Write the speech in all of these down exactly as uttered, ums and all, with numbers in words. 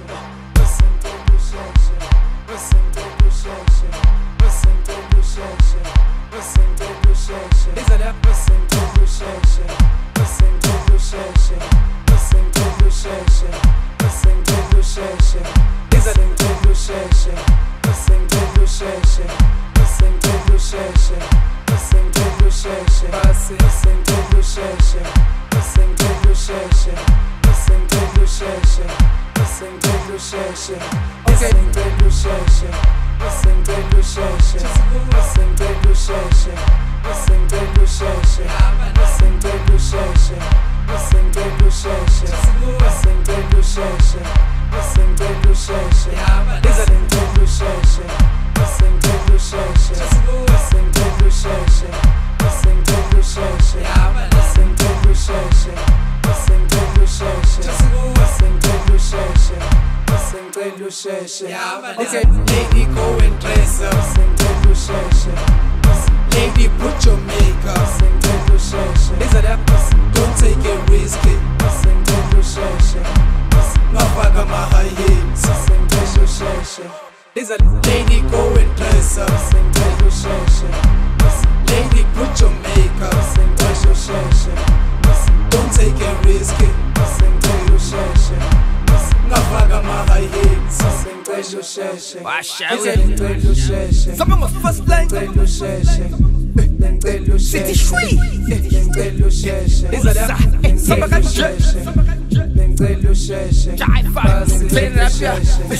Okay, lady, go and dress up. Lady, put your makeup. Don't take it risky. Ngafaka my high heels. Lady, go and dress up. Lady, put your makeup. Don't take it risky. Ngafaka my high heels. Some of my first line City Shui Some of my judge Jive five Turn it up, yeah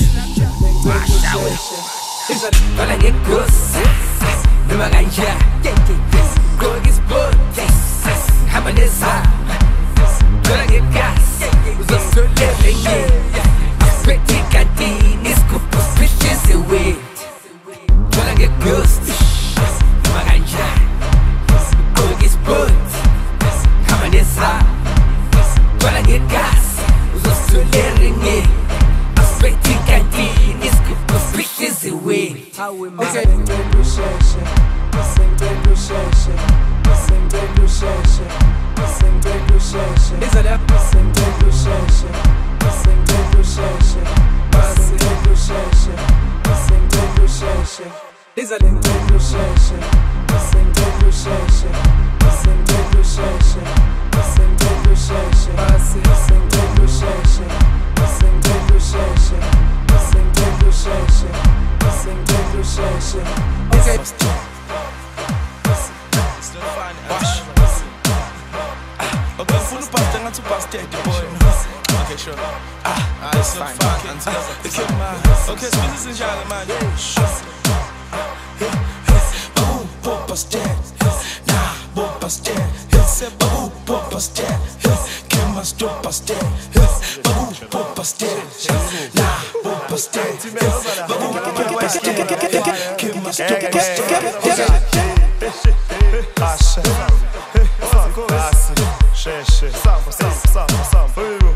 Gonna get close Never got ya Go get sport I'm on this side Gonna get gas Just to live in here Pretty Cadini Pushes away. Wanna get ghost. Maganja. Go get sport. Come on this side. Wanna get gas. Just to let it in. Pretty Cadini pushes away. Okay. Is it up? Is a negotiation, passing negotiation, passing negotiation, passing negotiation, passing negotiation, passing negotiation, passing negotiation, passing negotiation. Okay. Wash. Okay, full of pasta, not too pasta, boy. Okay, sure. Ah, it's so fine. The kid, man. Okay, speakers in Charlemagne, man. Sure. Babu, Papa Stan. Nah, Papa Stan. Say Babu, Papa Stan. Kim us to Pastan. Babu, Papa Stan. Nah, Papa Stan. Babu, Papa Stan. Kim us to Pastan. Asha. Sheshe. Samba, samba, samba, samba.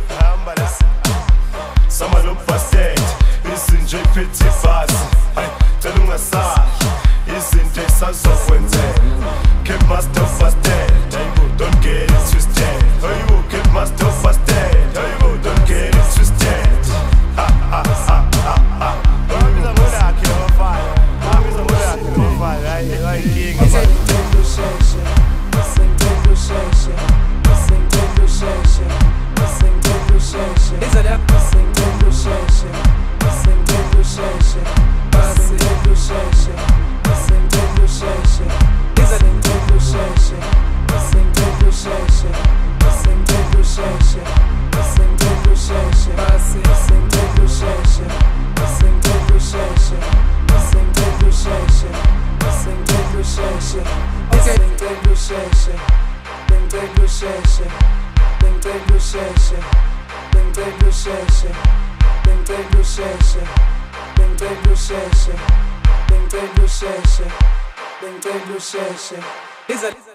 Sama lo pastet. Isinje pretty fast. Tell you my izinto esazokwenze keep my stuff fasted don't get it twisted keep my stuff fasted don't get it twisted ha ha ha ha ha Ambiza mola akilo fire Ambiza mola akilo fire right right king negotiation passing negotiation passing negotiation passing negotiation is it up passing negotiation passing negotiation passing negotiation passing negotiation is it negotiation passing negotiation passing negotiation passing negotiation passing negotiation passing negotiation passing negotiation passing negotiation okay negotiation negotiation negotiation negotiation negotiation negotiation negotiation negotiation is it